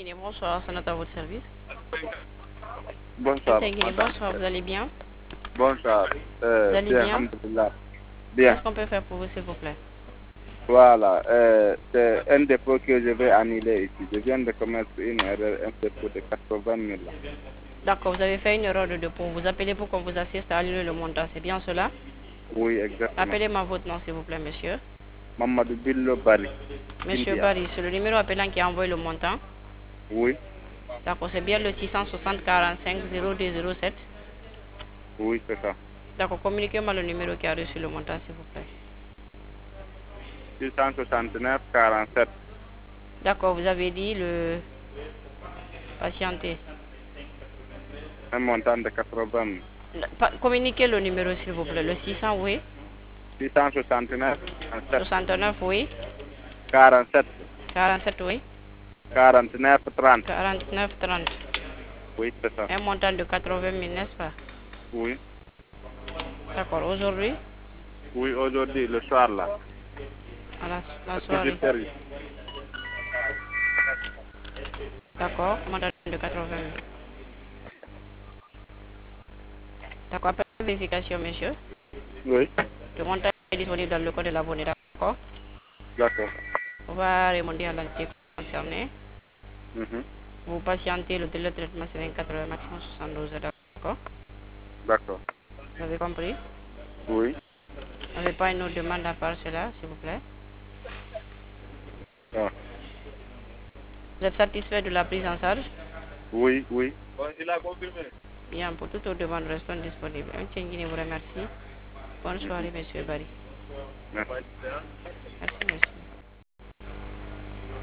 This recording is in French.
Guinée, bonsoir, c'est à votre service. Bonsoir. Guinée, bonsoir, vous allez bien? Bonsoir. Vous allez Bien, bien? alhamdulillah. Qu'est-ce Bien. qu'on peut faire pour vous, s'il vous plaît? Voilà. C'est un dépôt que je vais annuler ici. Je viens de commettre une erreur, un dépôt de 80 000. D'accord, vous avez fait une erreur de dépôt. Vous appelez pour qu'on vous assiste à annuler le montant, c'est bien cela? Oui, exactement. Appelez-moi votre nom, s'il vous plaît, monsieur. Mamadou Billo Bari. Monsieur India. Barry, c'est le numéro appelant qui a envoyé le montant. Oui, D'accord, c'est bien le 660 45 0207. oui, c'est ça. D'accord, communiquez-moi le numéro qui a reçu le montant, s'il vous plaît. 669 47. D'accord, vous avez dit le patienté. Un montant de 80 000. Communiquez le numéro, s'il vous plaît. Le 600, oui. 669 47. 69, oui. 47. 47, oui. 49 30. 49, 30. Oui, c'est ça. Un montant de 80 000, n'est-ce pas? Oui. D'accord, aujourd'hui, Oui, aujourd'hui, le soir là. à la À soirée. 18h. D'accord, montant de 80 000. D'accord, après vérification, monsieur. Oui, Le montant est disponible dans le code de l'abonné, d'accord? d'accord. On va remonter à l'entité concernée. Mhm. Vous patientez, le délai de traitement c'est 24 heures, maximum 72 heures, d'accord? D'accord. Vous avez compris? Oui. Vous n'avez pas une autre demande à part cela, s'il vous plaît? Ah. Vous êtes satisfait de la prise en charge? Oui, oui. Bien, pour toute autre demande, restons disponibles. Un Guinée vous remercie. Bonne soirée, monsieur Barry. Merci. Merci, monsieur.